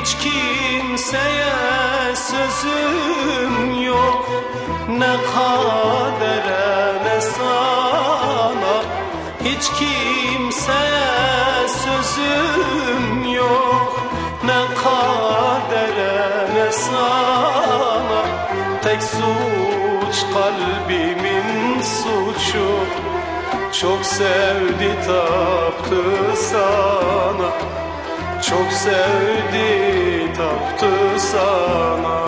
Hiç kimseye sözüm yok, ne kadere ne sana. Hiç kimseye sözüm yok, ne kadere ne sana. Tek suç kalbimin suçu, çok sevdi taptı sana. Çok sevdi taptı sana.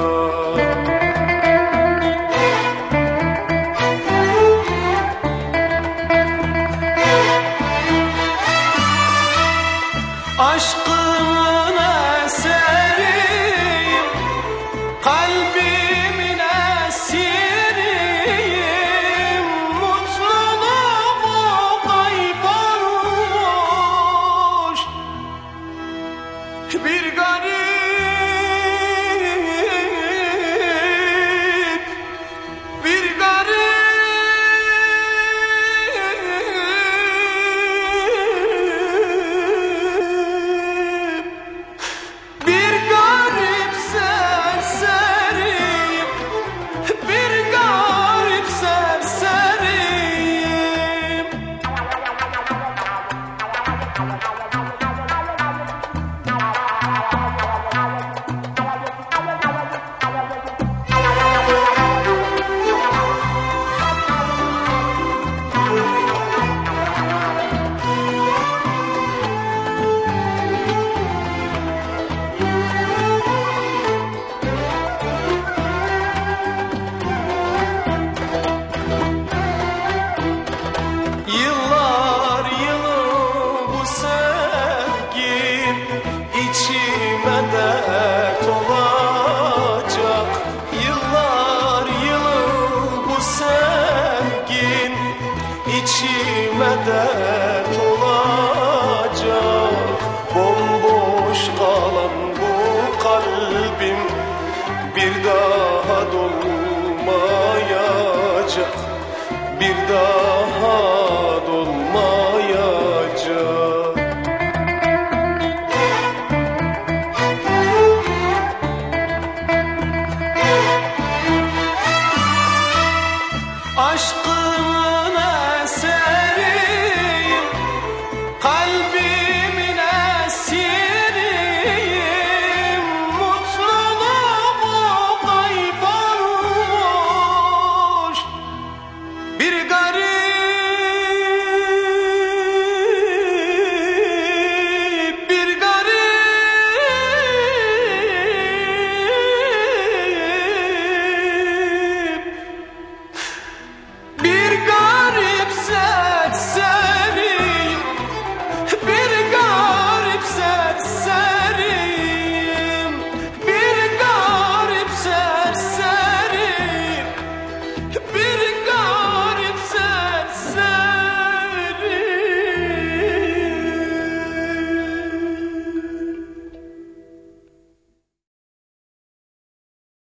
Aşkın esiriyim, kalbimin esiriyim. Mutluluğum kaybolmuş, bir garip, bir garip. Bir garip serseriyim, bir garip serseriyim. Yıllar yılı bu sevgim içime dert olacak. Yıllar yılı bu sevgim içime dert olacak.